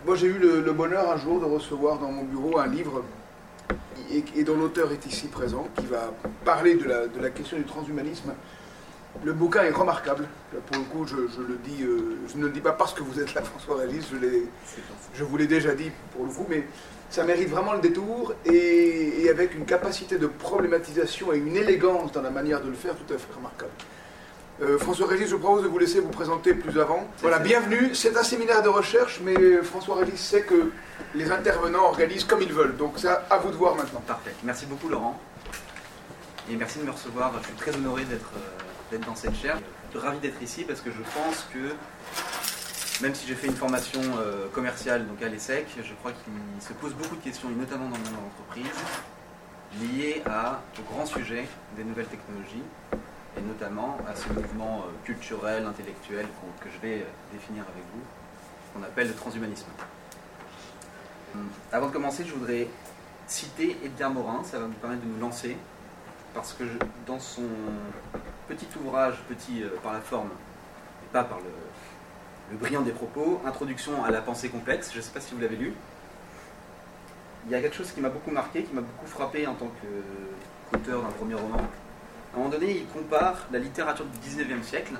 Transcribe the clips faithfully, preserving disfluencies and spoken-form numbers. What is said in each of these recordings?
Moi, j'ai eu le, le bonheur un jour de recevoir dans mon bureau un livre et, et dont l'auteur est ici présent, qui va parler de la, de la question du transhumanisme. Le bouquin est remarquable. Pour le coup, je, je le dis, euh, je ne le dis pas parce que vous êtes là, François Régis, je, je vous l'ai déjà dit pour le coup, mais ça mérite vraiment le détour, et, et avec une capacité de problématisation et une élégance dans la manière de le faire tout à fait remarquable. Euh, François Régis, je propose de vous laisser vous présenter plus avant. Voilà, bienvenue. C'est un séminaire de recherche, mais François Régis sait que les intervenants organisent comme ils veulent. Donc ça, à vous de voir maintenant. Parfait. Merci beaucoup, Laurent. Et merci de me recevoir. Je suis très honoré d'être euh, d'être dans cette chaire. Je suis ravi d'être ici parce que je pense que, même si j'ai fait une formation euh, commerciale donc à l'ESSEC, je crois qu'il se pose beaucoup de questions, et notamment dans le monde de l'entreprise, liées à, au grand sujet des nouvelles technologies, et notamment à ce mouvement euh, culturel, intellectuel que je vais euh, définir avec vous, qu'on appelle le transhumanisme. Hum. Avant de commencer, je voudrais citer Edgar Morin, ça va me permettre de nous lancer, parce que je, dans son petit ouvrage, petit euh, par la forme, et pas par le, le brillant des propos, Introduction à la pensée complexe, je ne sais pas si vous l'avez lu, il y a quelque chose qui m'a beaucoup marqué, qui m'a beaucoup frappé en tant qu'auteur d'un premier roman. À un moment donné, il compare la littérature du dix-neuvième siècle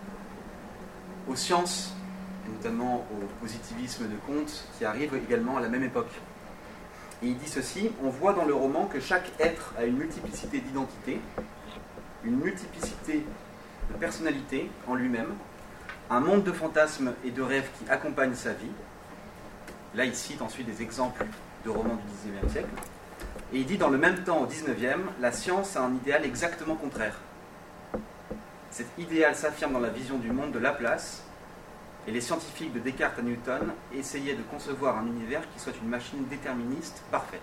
aux sciences, et notamment au positivisme de Comte, qui arrive également à la même époque. Et il dit ceci: on voit dans le roman que chaque être a une multiplicité d'identités, une multiplicité de personnalités en lui-même, un monde de fantasmes et de rêves qui accompagne sa vie. Là, il cite ensuite des exemples de romans du dix-neuvième siècle. Et il dit, dans le même temps, au dix-neuvième, la science a un idéal exactement contraire. Cet idéal s'affirme dans la vision du monde de Laplace, et les scientifiques de Descartes à Newton essayaient de concevoir un univers qui soit une machine déterministe parfaite.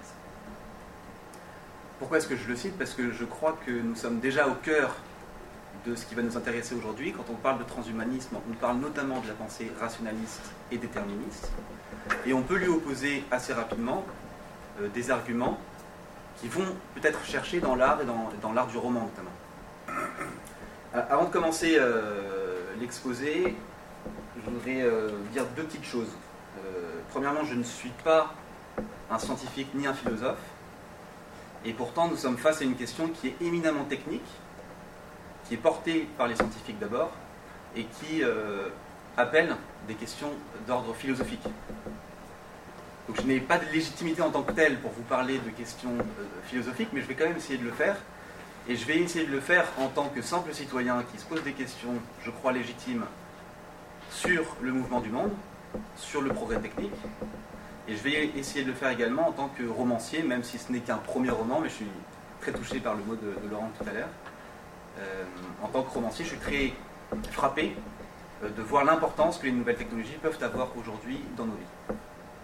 Pourquoi est-ce que je le cite? Parce que je crois que nous sommes déjà au cœur de ce qui va nous intéresser aujourd'hui. Quand on parle de transhumanisme, on parle notamment de la pensée rationaliste et déterministe, et on peut lui opposer assez rapidement euh, des arguments qui vont peut-être chercher dans l'art et dans, dans l'art du roman notamment. Euh, avant de commencer euh, l'exposé, je voudrais euh, dire deux petites choses. Euh, premièrement, je ne suis pas un scientifique ni un philosophe, et pourtant nous sommes face à une question qui est éminemment technique, qui est portée par les scientifiques d'abord, et qui euh, appelle des questions d'ordre philosophique. Donc je n'ai pas de légitimité en tant que telle pour vous parler de questions euh, philosophiques, mais je vais quand même essayer de le faire. Et je vais essayer de le faire en tant que simple citoyen qui se pose des questions, je crois légitimes, sur le mouvement du monde, sur le progrès technique. Et je vais essayer de le faire également en tant que romancier, même si ce n'est qu'un premier roman, mais je suis très touché par le mot de, de Laurent tout à l'heure. Euh, en tant que romancier, je suis très frappé euh, de voir l'importance que les nouvelles technologies peuvent avoir aujourd'hui dans nos vies.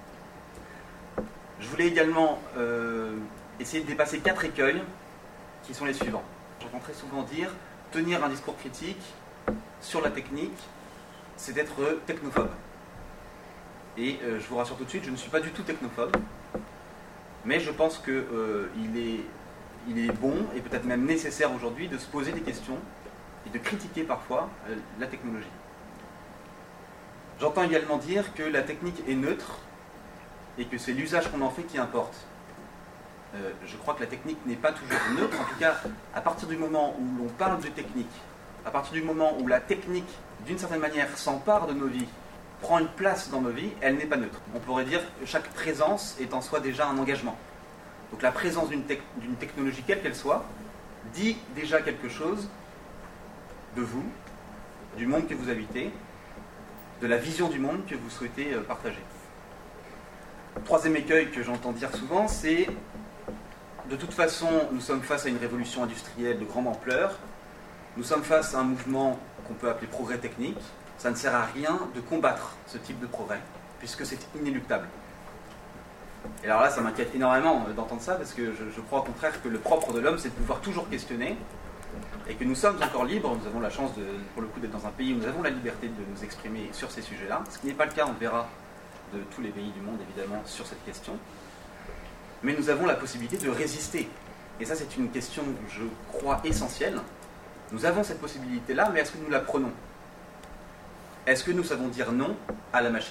Je voulais également euh, essayer de dépasser quatre écueils qui sont les suivants. J'entends très souvent dire tenir un discours critique sur la technique, c'est être technophobe. Et euh, je vous rassure tout de suite, je ne suis pas du tout technophobe, mais je pense qu'il euh, est, il est bon et peut-être même nécessaire aujourd'hui de se poser des questions et de critiquer parfois euh, la technologie. J'entends également dire que la technique est neutre et que c'est l'usage qu'on en fait qui importe. Euh, je crois que la technique n'est pas toujours neutre, en tout cas, à partir du moment où l'on parle de technique, à partir du moment où la technique, d'une certaine manière, s'empare de nos vies, prend une place dans nos vies, elle n'est pas neutre. On pourrait dire que chaque présence est en soi déjà un engagement. Donc la présence d'une te- d'une technologie, quelle qu'elle soit, dit déjà quelque chose de vous, du monde que vous habitez, de la vision du monde que vous souhaitez euh, partager. Troisième écueil que j'entends dire souvent, c'est de toute façon, nous sommes face à une révolution industrielle de grande ampleur, nous sommes face à un mouvement qu'on peut appeler progrès technique, ça ne sert à rien de combattre ce type de progrès, puisque c'est inéluctable. Et alors là, ça m'inquiète énormément d'entendre ça, parce que je, je crois au contraire que le propre de l'homme, c'est de pouvoir toujours questionner, et que nous sommes encore libres, nous avons la chance, de, pour le coup, d'être dans un pays où nous avons la liberté de nous exprimer sur ces sujets-là, ce qui n'est pas le cas, on verra, de tous les pays du monde, évidemment, sur cette question. Mais nous avons la possibilité de résister. Et ça, c'est une question, je crois, essentielle. Nous avons cette possibilité-là, mais est-ce que nous la prenons? Est-ce que nous savons dire non à la machine?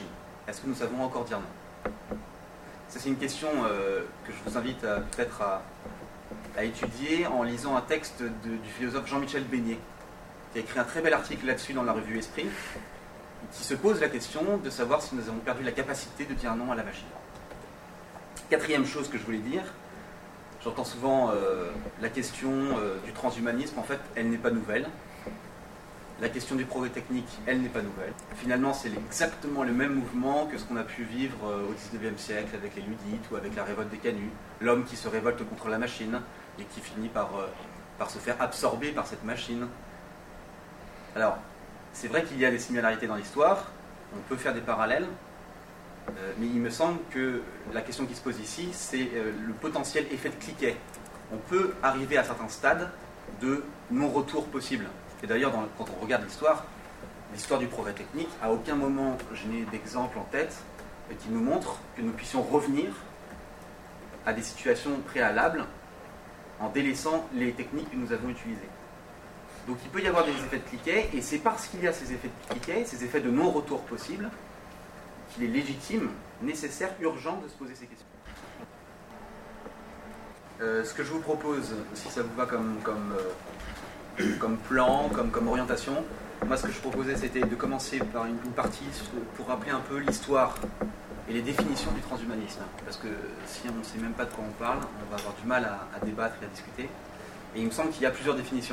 est-ce que nous savons encore dire non? Ça, c'est une question euh, que je vous invite à, peut-être à, à étudier en lisant un texte de, du philosophe Jean-Michel Beignet, qui a écrit un très bel article là-dessus dans la revue Esprit, qui se pose la question de savoir si nous avons perdu la capacité de dire non à la machine. Quatrième chose que je voulais dire, j'entends souvent euh, la question euh, du transhumanisme, en fait, elle n'est pas nouvelle. La question du progrès technique, elle n'est pas nouvelle. Finalement, c'est exactement le même mouvement que ce qu'on a pu vivre euh, au dix-neuvième siècle avec les Ludites ou avec la révolte des Canuts. L'homme qui se révolte contre la machine et qui finit par, euh, par se faire absorber par cette machine. Alors, c'est vrai qu'il y a des similarités dans l'histoire, on peut faire des parallèles, euh, mais il me semble que la question qui se pose ici, c'est euh, le potentiel effet de cliquet. On peut arriver à certains stades de non-retour possible. Et d'ailleurs, dans, quand on regarde l'histoire, l'histoire du progrès technique, à aucun moment je n'ai d'exemple en tête qui nous montre que nous puissions revenir à des situations préalables en délaissant les techniques que nous avons utilisées. Donc il peut y avoir des effets de cliquet, et c'est parce qu'il y a ces effets de cliquet, ces effets de non-retour possible, qu'il est légitime, nécessaire, urgent de se poser ces questions. Euh, ce que je vous propose, si ça vous va comme... comme euh, comme plan, comme, comme orientation. Moi, ce que je proposais, c'était de commencer par une, une partie pour rappeler un peu l'histoire et les définitions du transhumanisme. Parce que si on ne sait même pas de quoi on parle, on va avoir du mal à, à débattre et à discuter. Et il me semble qu'il y a plusieurs définitions.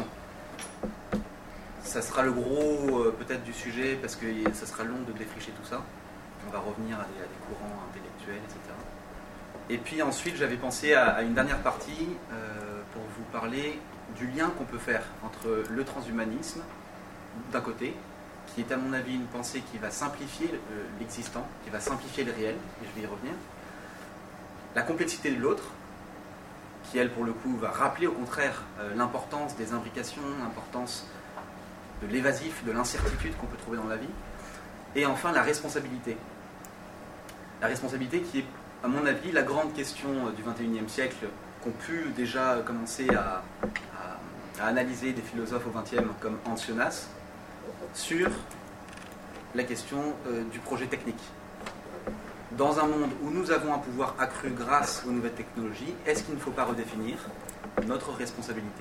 Ça sera le gros, euh, peut-être, du sujet, parce que ça sera long de défricher tout ça. On va revenir à des, à des courants intellectuels, et cetera. Et puis ensuite, j'avais pensé à, à une dernière partie euh, pour vous parler du lien qu'on peut faire entre le transhumanisme, d'un côté, qui est à mon avis une pensée qui va simplifier l'existant, qui va simplifier le réel, et je vais y revenir, la complexité de l'autre, qui elle pour le coup va rappeler au contraire euh, l'importance des imbrications, l'importance de l'évasif, de l'incertitude qu'on peut trouver dans la vie, et enfin la responsabilité. La responsabilité qui est, à mon avis, la grande question du vingt et unième siècle, qu'ont pu déjà commencer à, à, à analyser des philosophes au vingtième comme Hans Jonas, sur la question euh, du projet technique. Dans un monde où nous avons un pouvoir accru grâce aux nouvelles technologies, est-ce qu'il ne faut pas redéfinir notre responsabilité?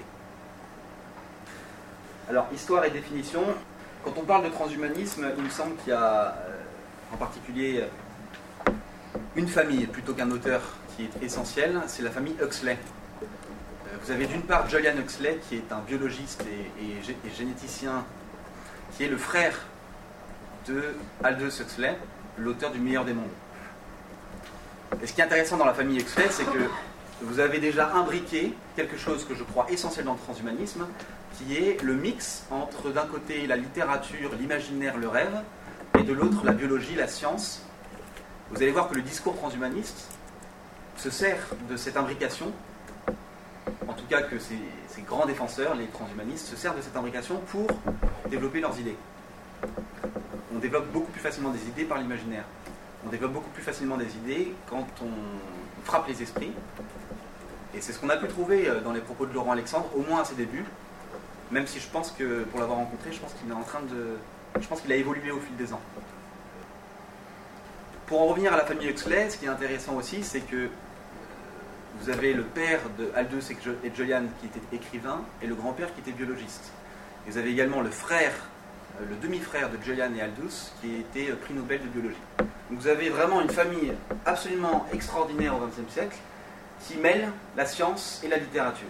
Alors, histoire et définition. Quand on parle de transhumanisme, il me semble qu'il y a euh, en particulier une famille plutôt qu'un auteur qui est essentiel, c'est la famille Huxley. Vous avez d'une part Julian Huxley, qui est un biologiste et, et, et généticien, qui est le frère de Aldous Huxley, l'auteur du Meilleur des mondes. Et ce qui est intéressant dans la famille Huxley, c'est que vous avez déjà imbriqué quelque chose que je crois essentiel dans le transhumanisme, qui est le mix entre d'un côté la littérature, l'imaginaire, le rêve, et de l'autre la biologie, la science. Vous allez voir que le discours transhumaniste se sert de cette imbrication, en tout cas que ces, ces grands défenseurs, les transhumanistes, se servent de cette imbrication pour développer leurs idées. On développe beaucoup plus facilement des idées par l'imaginaire. On développe beaucoup plus facilement des idées quand on frappe les esprits. Et c'est ce qu'on a pu trouver dans les propos de Laurent Alexandre, au moins à ses débuts, même si je pense que, pour l'avoir rencontré, je pense qu'il est en train de... Je pense qu'il a évolué au fil des ans. Pour en revenir à la famille Huxley, ce qui est intéressant aussi, c'est que vous avez le père de Aldous et Julian qui était écrivain, et le grand-père qui était biologiste. Et vous avez également le frère, le demi-frère de Julian et Aldous, qui était prix Nobel de biologie. Donc vous avez vraiment une famille absolument extraordinaire au vingtième siècle, qui mêle la science et la littérature.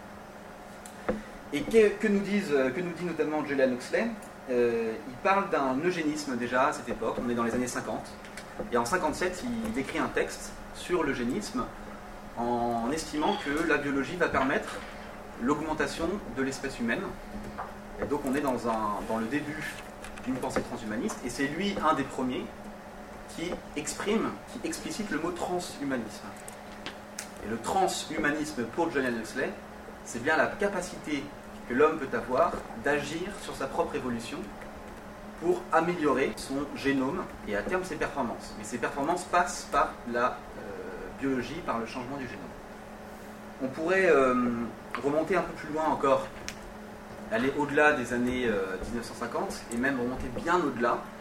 Et que, que, nous, disent, que nous dit notamment Julian Huxley? euh, Il parle d'un eugénisme déjà à cette époque, on est dans les années cinquante, et en cinquante-sept, il écrit un texte sur l'eugénisme en estimant que la biologie va permettre l'augmentation de l'espèce humaine. Et donc on est dans, un, dans le début d'une pensée transhumaniste, et c'est lui un des premiers qui exprime, qui explicite le mot transhumanisme. Et le transhumanisme pour Julian Huxley, c'est bien la capacité que l'homme peut avoir d'agir sur sa propre évolution pour améliorer son génome et à terme ses performances. Mais ces performances passent par la euh, biologie, par le changement du génome. On pourrait euh, remonter un peu plus loin encore, aller au-delà des années euh, mille neuf cent cinquante et même remonter bien au-delà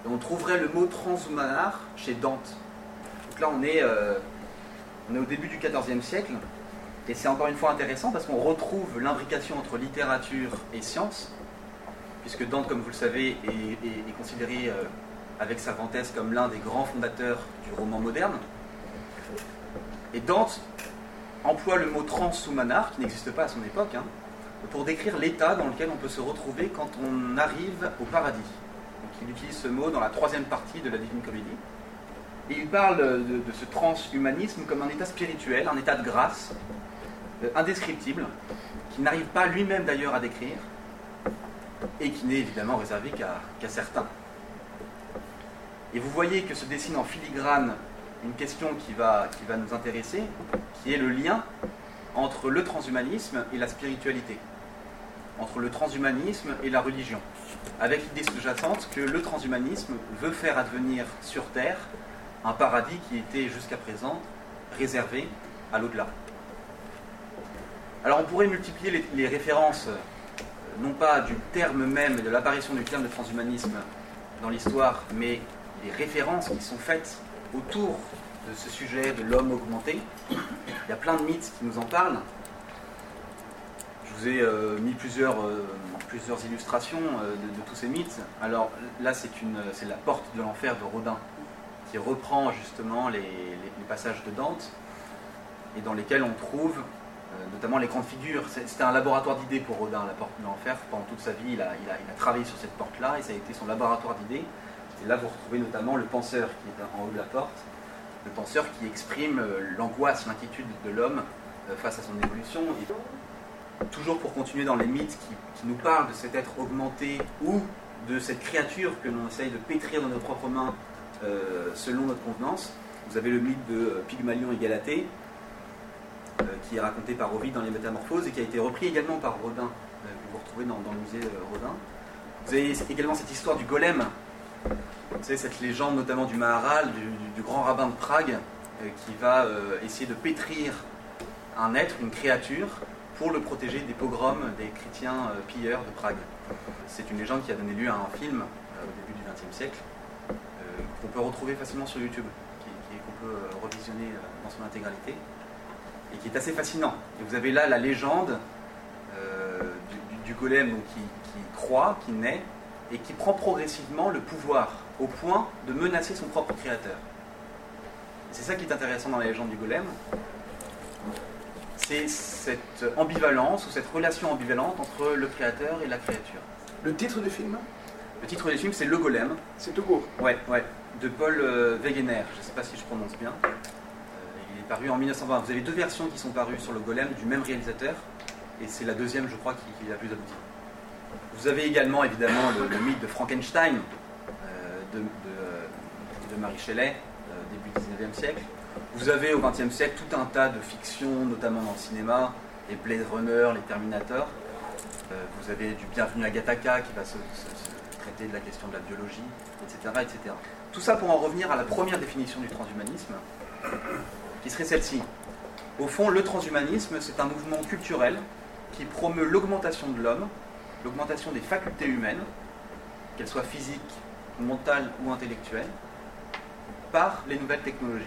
et on trouverait le mot transhumanar chez Dante. Donc là, on est, euh, on est au début du quatorzième siècle, et c'est encore une fois intéressant parce qu'on retrouve l'imbrication entre littérature et science, puisque Dante, comme vous le savez, est, est, est considéré euh, avec Cervantes comme l'un des grands fondateurs du roman moderne. Et Dante emploie le mot transhumanar, qui n'existe pas à son époque, hein, pour décrire l'état dans lequel on peut se retrouver quand on arrive au paradis. Donc il utilise ce mot dans la troisième partie de la Divine Comédie. Et il parle de, de ce transhumanisme comme un état spirituel, un état de grâce, euh, indescriptible, qu'il n'arrive pas lui-même d'ailleurs à décrire, et qui n'est évidemment réservé qu'à qu'à certains. Et vous voyez que se dessine en filigrane une question qui va, qui va nous intéresser, qui est le lien entre le transhumanisme et la spiritualité, entre le transhumanisme et la religion, avec l'idée sous-jacente que le transhumanisme veut faire advenir sur Terre un paradis qui était jusqu'à présent réservé à l'au-delà. Alors on pourrait multiplier les, les références, non pas du terme même et de l'apparition du terme de transhumanisme dans l'histoire, mais les références qui sont faites autour de ce sujet de l'homme augmenté. Il y a plein de mythes qui nous en parlent. Je vous ai euh, mis plusieurs, euh, plusieurs illustrations euh, de, de tous ces mythes. Alors là, c'est, une, c'est la porte de l'enfer de Rodin, qui reprend justement les, les, les passages de Dante, et dans lesquels on trouve euh, notamment les grandes figures. C'était un laboratoire d'idées pour Rodin, la porte de l'enfer. Pendant toute sa vie, il a, il a, il a travaillé sur cette porte-là, et ça a été son laboratoire d'idées. Et là, vous retrouvez notamment le penseur qui est en haut de la porte, le penseur qui exprime l'angoisse, l'inquiétude de l'homme face à son évolution. Et toujours pour continuer dans les mythes qui, qui nous parlent de cet être augmenté ou de cette créature que l'on essaye de pétrir dans nos propres mains euh, selon notre convenance, vous avez le mythe de Pygmalion et Galatée, euh, qui est raconté par Ovide dans les Métamorphoses et qui a été repris également par Rodin, euh, que vous retrouvez dans, dans le musée euh, Rodin. Vous avez également cette histoire du golem. Vous savez, cette légende notamment du Maharal, du, du, du grand rabbin de Prague, euh, qui va euh, essayer de pétrir un être, une créature, pour le protéger des pogroms des chrétiens euh, pilleurs de Prague. C'est une légende qui a donné lieu à un film euh, au début du vingtième siècle, euh, qu'on peut retrouver facilement sur YouTube, qui, qui, qu'on peut euh, revisionner euh, dans son intégralité, et qui est assez fascinant. Et vous avez là la légende euh, du, du, du golem donc, qui, qui croît, qui naît, et qui prend progressivement le pouvoir, au point de menacer son propre créateur. Et c'est ça qui est intéressant dans la légende du golem, c'est cette ambivalence, ou cette relation ambivalente entre le créateur et la créature. Le titre du film ? Le titre du film, c'est Le Golem. C'est tout court. Ouais, ouais, de Paul euh, Wegener, je ne sais pas si je prononce bien. Euh, il est paru en mille neuf cent vingt. Vous avez deux versions qui sont parues sur Le Golem, du même réalisateur, et c'est la deuxième, je crois, qui, qui est la plus aboutie. Vous avez également évidemment le, le mythe de Frankenstein euh, de, de, de Mary Shelley, euh, début dix-neuvième siècle. Vous avez au vingtième siècle tout un tas de fictions, notamment dans le cinéma, les Blade Runner, les Terminator. Euh, vous avez du Bienvenu à Gattaca qui va se, se, se traiter de la question de la biologie, et cetera, et cetera. Tout ça pour en revenir à la première définition du transhumanisme, qui serait celle-ci. Au fond, le transhumanisme, c'est un mouvement culturel qui promeut l'augmentation de l'homme, l'augmentation des facultés humaines, qu'elles soient physiques, mentales ou intellectuelles, par les nouvelles technologies.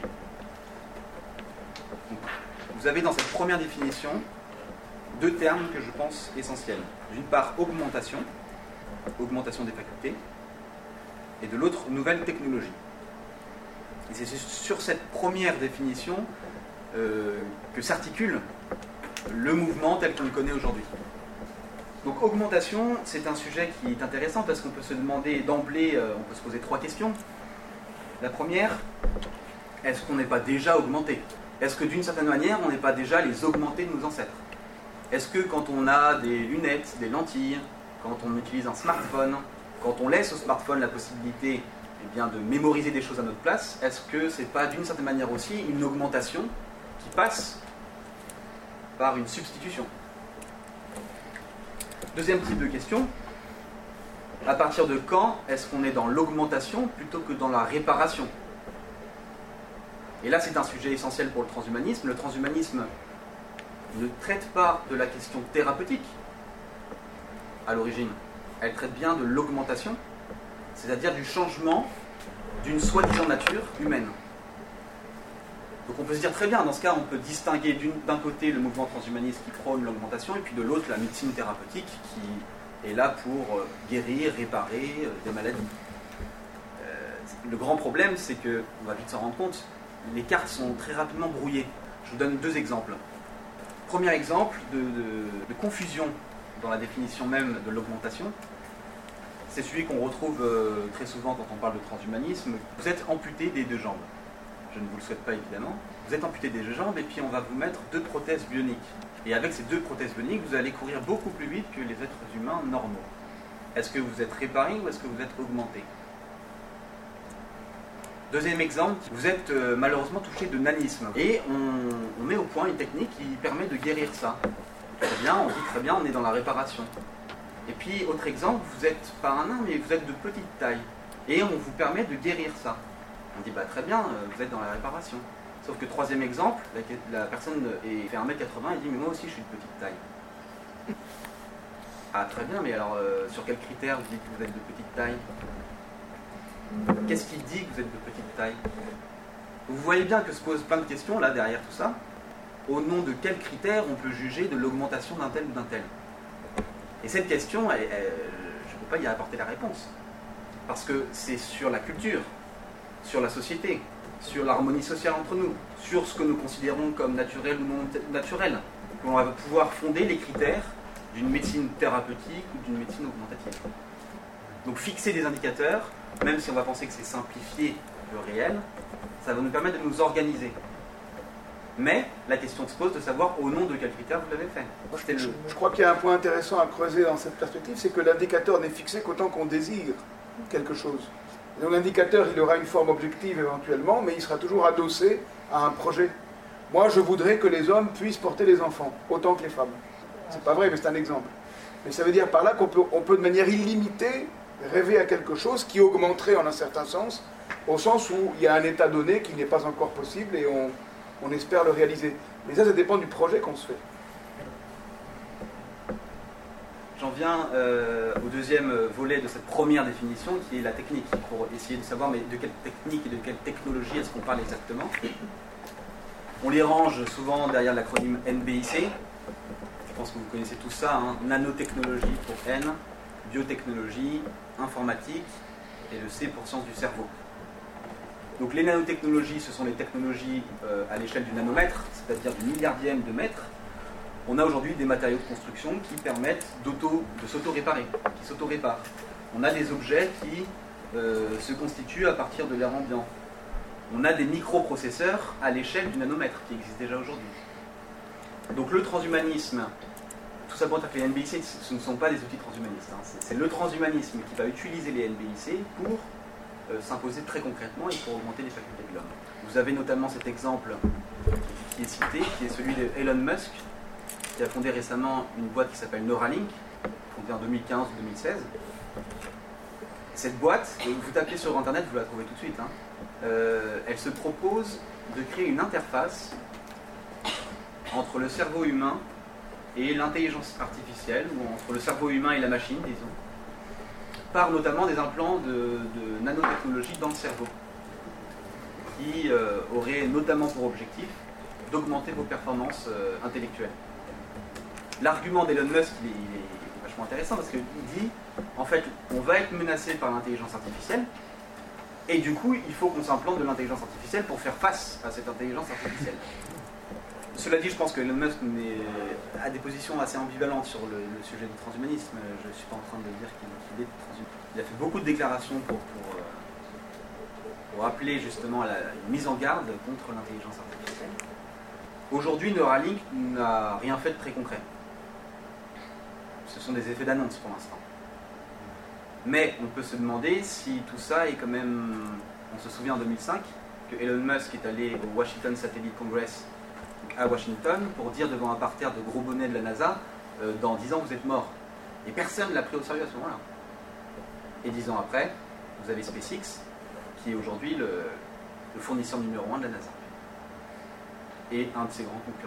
Donc, vous avez dans cette première définition deux termes que je pense essentiels. D'une part, augmentation, augmentation des facultés, et de l'autre, nouvelle technologie. Et c'est sur cette première définition euh, que s'articule le mouvement tel qu'on le connaît aujourd'hui. Donc augmentation, c'est un sujet qui est intéressant parce qu'on peut se demander d'emblée, euh, on peut se poser trois questions. La première, est-ce qu'on n'est pas déjà augmenté ? Est-ce que d'une certaine manière, on n'est pas déjà les augmentés de nos ancêtres ? Est-ce que quand on a des lunettes, des lentilles, quand on utilise un smartphone, quand on laisse au smartphone la possibilité eh bien, de mémoriser des choses à notre place, est-ce que c'est pas d'une certaine manière aussi une augmentation qui passe par une substitution ? Deuxième type de question, à partir de quand est-ce qu'on est dans l'augmentation plutôt que dans la réparation ? Et là, c'est un sujet essentiel pour le transhumanisme. Le transhumanisme ne traite pas de la question thérapeutique à l'origine. Elle traite bien de l'augmentation. c'est-à-dire du changement d'une soi-disant nature humaine. Donc on peut se dire très bien, dans ce cas, on peut distinguer d'un côté le mouvement transhumaniste qui prône l'augmentation, et puis de l'autre la médecine thérapeutique qui est là pour guérir, réparer euh, des maladies. Euh, le grand problème, c'est que, on va vite s'en rendre compte, les cartes sont très rapidement brouillées. Je vous donne deux exemples. Premier exemple de, de, de confusion dans la définition même de l'augmentation, c'est celui qu'on retrouve euh, très souvent quand on parle de transhumanisme. Vous êtes amputé des deux jambes. Je ne vous le souhaite pas évidemment. Vous êtes amputé des deux jambes et puis on va vous mettre deux prothèses bioniques. Et avec ces deux prothèses bioniques, vous allez courir beaucoup plus vite que les êtres humains normaux. Est-ce que vous êtes réparé ou est-ce que vous êtes augmenté? Deuxième exemple, vous êtes euh, malheureusement touché de nanisme. Et on, on met au point une technique qui permet de guérir ça. Très bien, on dit très bien, on est dans la réparation. Et puis, autre exemple, vous êtes pas un nain, mais vous êtes de petite taille. Et on vous permet de guérir ça. On dit, bah très bien, vous êtes dans la réparation. Sauf que troisième exemple, la, la personne est, fait un mètre quatre-vingts et dit, mais moi aussi je suis de petite taille. Ah très bien, mais alors euh, sur quels critères vous dites que vous êtes de petite taille? Qu'est-ce qui dit que vous êtes de petite taille? Vous voyez bien que se posent plein de questions là derrière tout ça. Au nom de quels critères on peut juger de l'augmentation d'un tel ou d'un tel? Et cette question, elle, elle, je ne peux pas y apporter la réponse. Parce que c'est sur la culture, sur la société, sur l'harmonie sociale entre nous, sur ce que nous considérons comme naturel ou non naturel, qu'on va pouvoir fonder les critères d'une médecine thérapeutique ou d'une médecine augmentative. Donc fixer des indicateurs, même si on va penser que c'est simplifier le réel, ça va nous permettre de nous organiser. Mais la question se pose de savoir au nom de quels critères vous l'avez fait. Je, je, je crois qu'il y a un point intéressant à creuser dans cette perspective, c'est que l'indicateur n'est fixé qu'autant qu'on désire quelque chose. Donc l'indicateur, il aura une forme objective éventuellement, mais il sera toujours adossé à un projet. Moi, je voudrais que les hommes puissent porter les enfants, autant que les femmes. C'est pas vrai, mais c'est un exemple. Mais ça veut dire par là qu'on peut, on peut de manière illimitée rêver à quelque chose qui augmenterait en un certain sens, au sens où il y a un état donné qui n'est pas encore possible et on, on espère le réaliser. Mais ça, ça dépend du projet qu'on se fait. J'en viens euh, au deuxième volet de cette première définition, qui est la technique, pour essayer de savoir mais de quelle technique et de quelle technologie est-ce qu'on parle exactement. On les range souvent derrière l'acronyme N B I C. Je pense que vous connaissez tout ça, hein. Nanotechnologie pour N, biotechnologie, informatique, et le C pour sciences du cerveau. Donc les nanotechnologies, ce sont les technologies euh, à l'échelle du nanomètre, c'est-à-dire du milliardième de mètre. On a aujourd'hui des matériaux de construction qui permettent d'auto, de s'auto-réparer, qui s'auto-réparent. On a des objets qui euh, se constituent à partir de l'air ambiant. On a des microprocesseurs à l'échelle du nanomètre qui existent déjà aujourd'hui. Donc le transhumanisme, tout ça pour dire que les N B I C, ce ne sont pas des outils transhumanistes. Hein. C'est le transhumanisme qui va utiliser les N B I C pour euh, s'imposer très concrètement et pour augmenter les facultés de l'homme. Vous avez notamment cet exemple qui est cité, qui est celui de Elon Musk, qui a fondé récemment une boîte qui s'appelle Neuralink, fondée en deux mille quinze ou deux mille seize. Cette boîte, vous tapez sur internet, vous la trouvez tout de suite, hein, euh, elle se propose de créer une interface entre le cerveau humain et l'intelligence artificielle, ou entre le cerveau humain et la machine, disons, par notamment des implants de, de nanotechnologie dans le cerveau, qui euh, auraient notamment pour objectif d'augmenter vos performances euh, intellectuelles. L'argument d'Elon Musk, il est, il est vachement intéressant parce qu'il dit, en fait, on va être menacé par l'intelligence artificielle, et du coup, il faut qu'on s'implante de l'intelligence artificielle pour faire face à cette intelligence artificielle. Cela dit, je pense que Elon Musk a des positions assez ambivalentes sur le, le sujet du transhumanisme. Je ne suis pas en train de dire qu'il est transhumaniste. Il a fait beaucoup de déclarations pour, pour, pour appeler justement à la une mise en garde contre l'intelligence artificielle. Aujourd'hui, Neuralink n'a rien fait de très concret. Ce sont des effets d'annonce pour l'instant. Mais on peut se demander si tout ça est quand même... On se souvient en deux mille cinq que Elon Musk est allé au Washington Satellite Congress à Washington pour dire devant un parterre de gros bonnets de la NASA euh, dans dix ans vous êtes mort. Et personne ne l'a pris au sérieux à ce moment-là. Et dix ans après, vous avez SpaceX qui est aujourd'hui le, le fournisseur numéro un de la NASA. Et un de ses grands concurrents.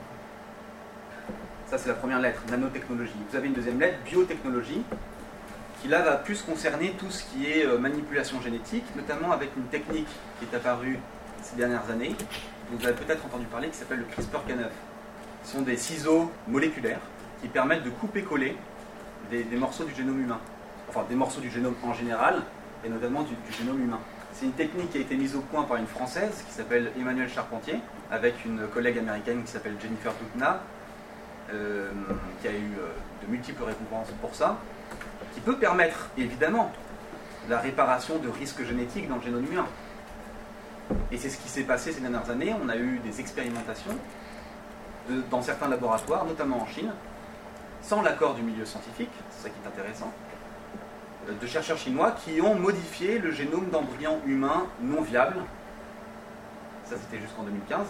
Ça c'est la première lettre, nanotechnologie. Vous avez une deuxième lettre, biotechnologie, qui là va plus concerner tout ce qui est euh, manipulation génétique, notamment avec une technique qui est apparue ces dernières années, dont vous avez peut-être entendu parler, qui s'appelle le CRISPR Cas neuf. Ce sont des ciseaux moléculaires qui permettent de couper-coller des, des morceaux du génome humain, enfin des morceaux du génome en général, et notamment du, du génome humain. C'est une technique qui a été mise au point par une Française qui s'appelle Emmanuelle Charpentier, avec une collègue américaine qui s'appelle Jennifer Doudna, euh, qui a eu euh, de multiples récompenses pour ça, qui peut permettre, évidemment, la réparation de risques génétiques dans le génome humain. Et c'est ce qui s'est passé ces dernières années. On a eu des expérimentations de, dans certains laboratoires, notamment en Chine, sans l'accord du milieu scientifique, c'est ça qui est intéressant, de chercheurs chinois qui ont modifié le génome d'embryons humains non viables. Ça, c'était jusqu'en deux mille quinze.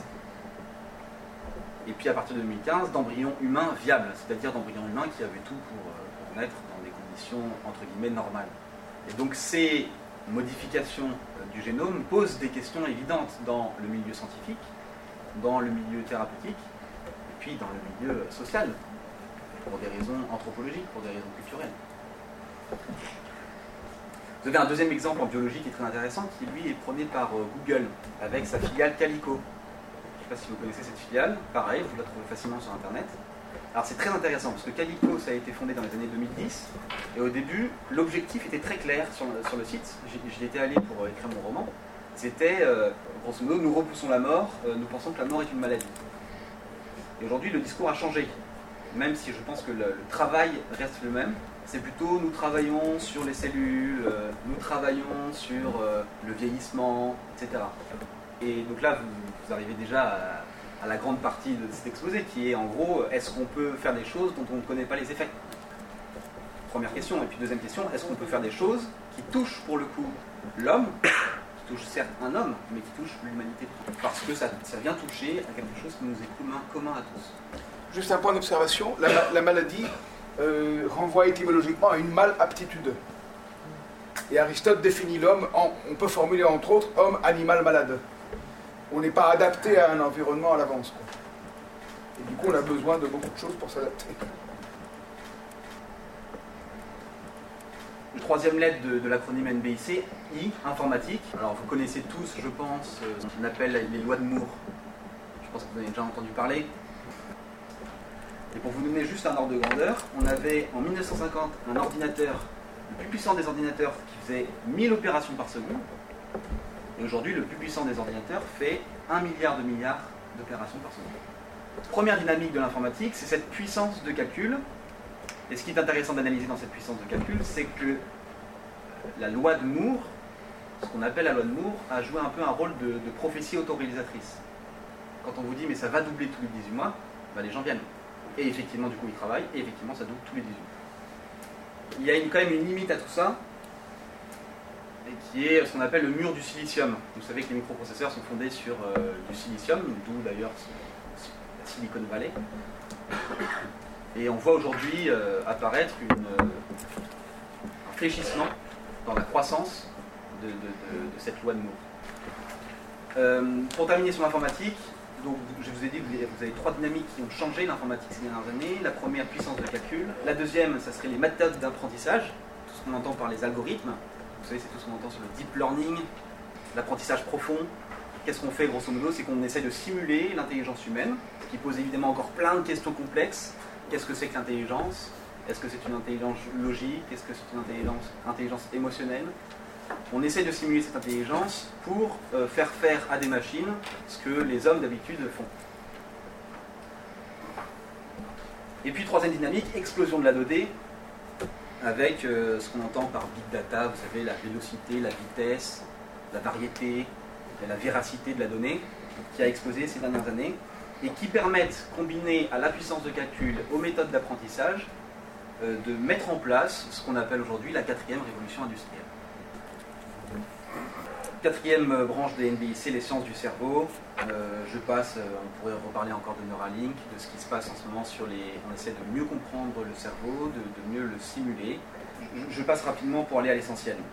Et puis, à partir de deux mille quinze, d'embryons humains viables, c'est-à-dire d'embryons humains qui avaient tout pour, pour naître dans des conditions, entre guillemets, normales. Et donc, ces modifications du génome posent des questions évidentes dans le milieu scientifique, dans le milieu thérapeutique, et puis dans le milieu social, pour des raisons anthropologiques, pour des raisons culturelles. Vous avez un deuxième exemple en biologie qui est très intéressant, qui lui est prôné par Google, avec sa filiale Calico. Je ne sais pas si vous connaissez cette filiale, pareil, vous la trouvez facilement sur Internet. Alors c'est très intéressant, parce que Calico, ça a été fondé dans les années deux mille dix, et au début, l'objectif était très clair sur, sur le site. J'y étais allé pour écrire mon roman. C'était, euh, grosso modo, nous repoussons la mort, euh, nous pensons que la mort est une maladie. Et aujourd'hui, le discours a changé, même si je pense que le, le travail reste le même. C'est plutôt nous travaillons sur les cellules, euh, nous travaillons sur euh, le vieillissement, et cetera. Et donc là, vous, vous arrivez déjà à, à la grande partie de cet exposé, qui est en gros, est-ce qu'on peut faire des choses dont on ne connaît pas les effets? Première question. Et puis deuxième question, est-ce qu'on peut faire des choses qui touchent pour le coup l'homme, qui touchent certes un homme, mais qui touchent l'humanité? Parce que ça, ça vient toucher à quelque chose qui nous est commun, commun à tous. Juste un point d'observation, la, la maladie euh, renvoie étymologiquement à une malaptitude. Et Aristote définit l'homme, en, on peut formuler entre autres, homme, animal, malade. On n'est pas adapté à un environnement à l'avance. Et du coup, on a besoin de beaucoup de choses pour s'adapter. Le troisième lettre de, de l'acronyme N B I C, I, informatique. Alors vous connaissez tous, je pense, euh, ce qu'on appelle les lois de Moore. Je pense que vous en avez déjà entendu parler. Et pour vous donner juste un ordre de grandeur, on avait en mille neuf cent cinquante un ordinateur, le plus puissant des ordinateurs, qui faisait mille opérations par seconde. Et aujourd'hui, le plus puissant des ordinateurs fait un milliard de milliards d'opérations par seconde. Première dynamique de l'informatique, c'est cette puissance de calcul. Et ce qui est intéressant d'analyser dans cette puissance de calcul, c'est que la loi de Moore, ce qu'on appelle la loi de Moore, a joué un peu un rôle de, de prophétie autoréalisatrice. Quand on vous dit « mais ça va doubler tous les dix-huit mois », ben les gens viennent. Et effectivement, du coup, ils travaillent, et effectivement, ça double tous les dix-huit mois. Il y a une, quand même une limite à tout ça, et qui est ce qu'on appelle le mur du silicium. Vous savez que les microprocesseurs sont fondés sur euh, du silicium, d'où d'ailleurs la Silicon Valley. Et on voit aujourd'hui euh, apparaître une, euh, un fléchissement dans la croissance de, de, de, de cette loi de Moore. Euh, pour terminer sur l'informatique, donc, je vous ai dit que vous avez trois dynamiques qui ont changé l'informatique ces dernières années. La première, puissance de calcul. La deuxième, ça serait les méthodes d'apprentissage, tout ce qu'on entend par les algorithmes. Vous savez, c'est tout ce qu'on entend sur le deep learning, l'apprentissage profond. Qu'est-ce qu'on fait grosso modo? C'est qu'on essaie de simuler l'intelligence humaine, ce qui pose évidemment encore plein de questions complexes. Qu'est-ce que c'est que l'intelligence? Est-ce que c'est une intelligence logique? Est-ce que c'est une intelligence, intelligence émotionnelle? On essaie de simuler cette intelligence pour euh, faire faire à des machines ce que les hommes d'habitude font. Et puis troisième dynamique, explosion de la donnée, avec euh, ce qu'on entend par big data, vous savez, la vélocité, la vitesse, la variété, la véracité de la donnée, qui a explosé ces dernières années, et qui permettent, combinés à la puissance de calcul, aux méthodes d'apprentissage, euh, de mettre en place ce qu'on appelle aujourd'hui la quatrième révolution industrielle. Quatrième branche des N B I C, les sciences du cerveau. Euh, je passe, euh, on pourrait reparler encore de Neuralink, de ce qui se passe en ce moment sur les... On essaie de mieux comprendre le cerveau, de, de mieux le simuler. Je, je passe rapidement pour aller à l'essentiel.